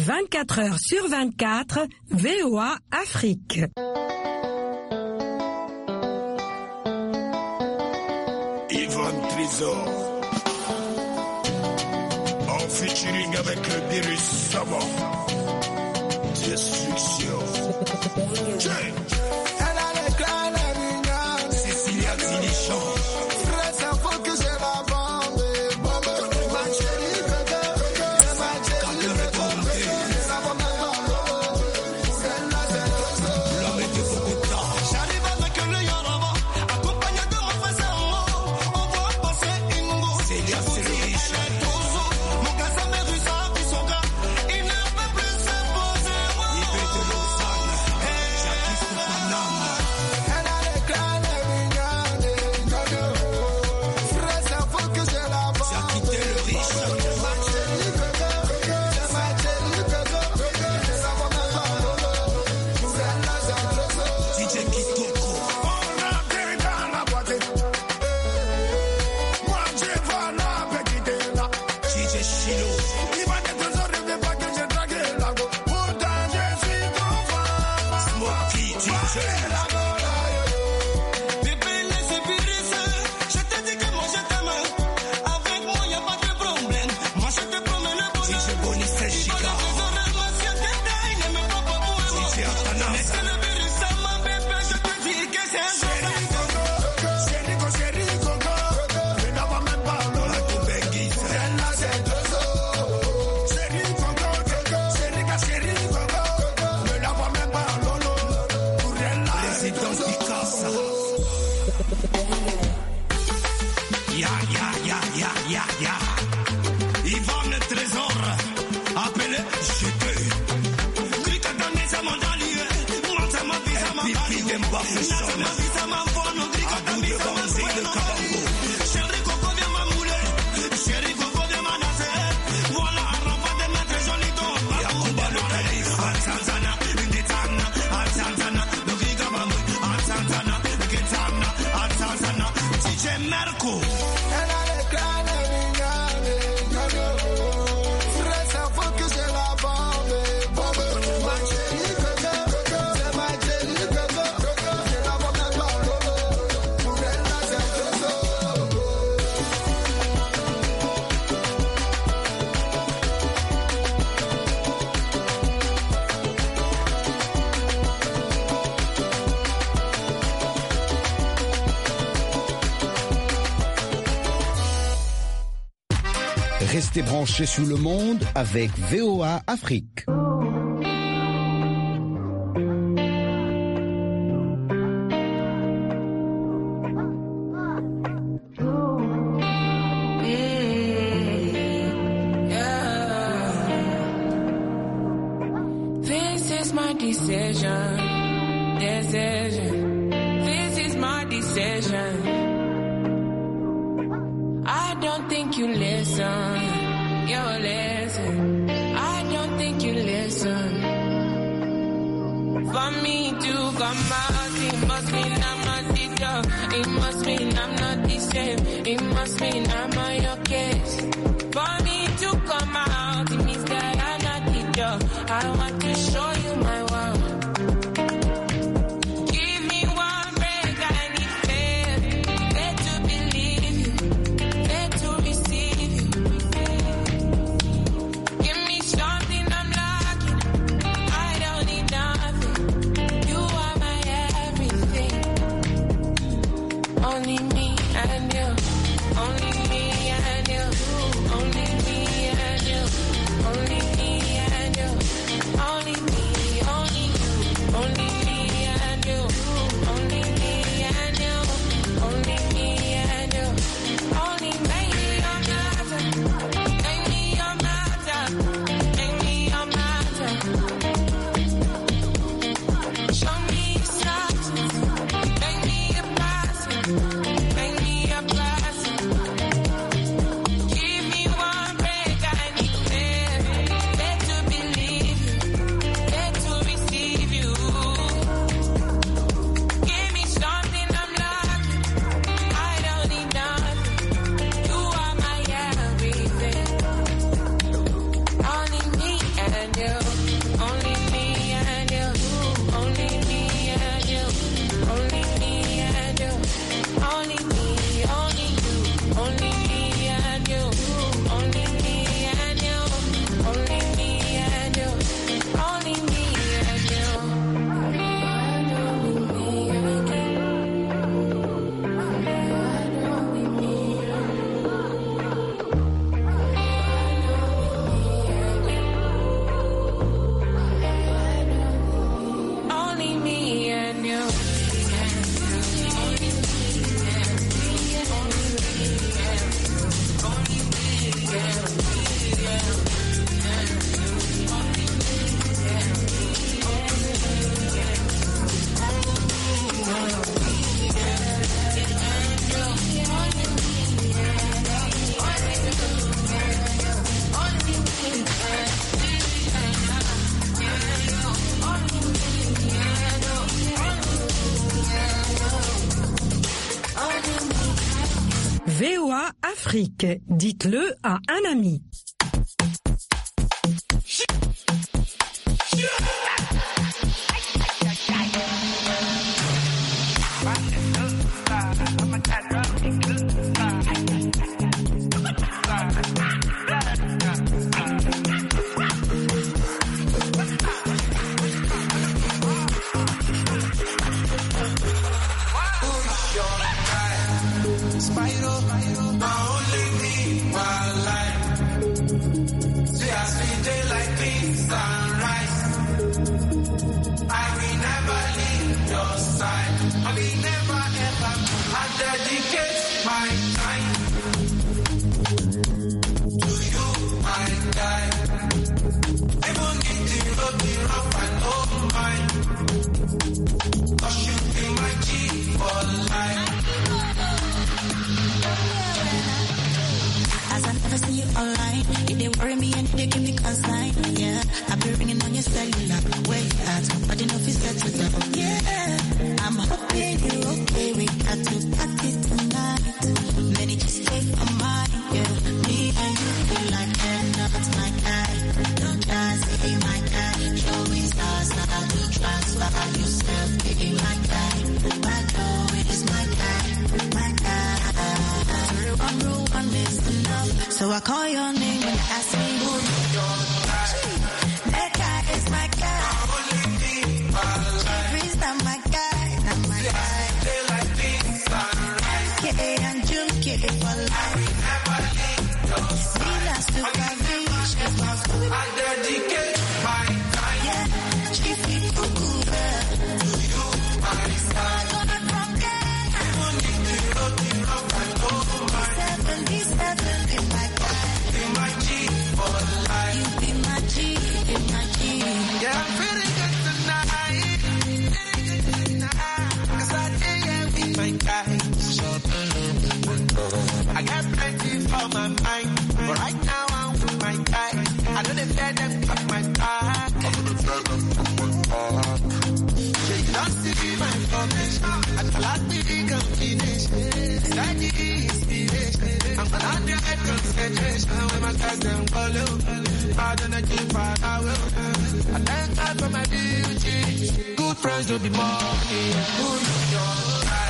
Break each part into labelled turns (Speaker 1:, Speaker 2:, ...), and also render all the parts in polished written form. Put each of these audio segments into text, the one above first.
Speaker 1: 24 heures sur 24, VOA Afrique.
Speaker 2: Yvonne Trésor, en featuring avec le virus savant. Destruction. Cécilia Dinichon. Yvonne Trésor, appelez Chete. Clique dans les amandaliers, monte ma vie, ça m'a pipi d'un baffe, ça m'a vie, ça m'a bonne, clique dans les amandaliers, chérie Coco vient m'amouler, chérie Coco vient m'anasser, voilà un rampant de maître joli ton, Yakuba le calife, Al-Santana, Ndetana, Al-Santana, le Gigamam, Al-Santana, le Getana, Al-Santana, DJ Merco.
Speaker 3: Restez branchés sur le monde avec VOA Afrique.
Speaker 4: This is my decision. This is my decision. I don't think you listen. You listen. I don't think you listen. For me to come out, it must mean I'm not the dog. It must mean I'm not the same. It must mean I'm on your case. For me to come out, it means that I'm not the dog. I want to show you my world. Only me and you.
Speaker 1: Afrique. Dites-le à un ami.
Speaker 5: So I call your name and ask me who that guy is my guy. Jeffrey's not my guy, not my guy. Yeah, and Junkie for life. Silas to Paris, I dedicate my time. Yeah, Chiefy Kukuba. To you, my son. Gonna forget. I won't need to rock and roll. 77 in my
Speaker 2: I got plenty for my mind, but right now I'm with my guy. I know they fed them fuck my back. She don't see my information. I feel like we combination. That is inspiration. I'm an under concentration when my guys them follow. I don't keep my will. I thank God for my beauty. Good friends will be more. Who's your guy?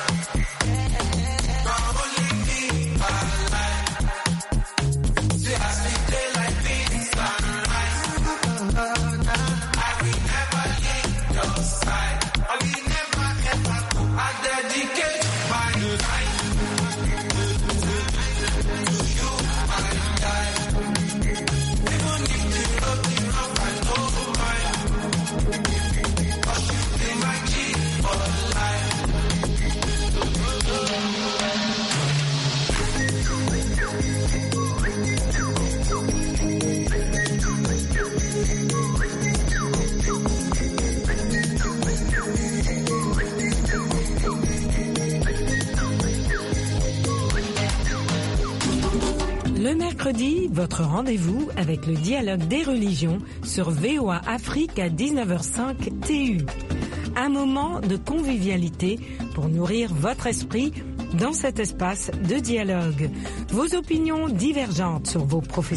Speaker 1: Le mercredi, votre rendez-vous avec le dialogue des religions sur VOA Afrique à 19h05 TU. Un moment de convivialité pour nourrir votre esprit dans cet espace de dialogue. Vos opinions divergentes sur vos professions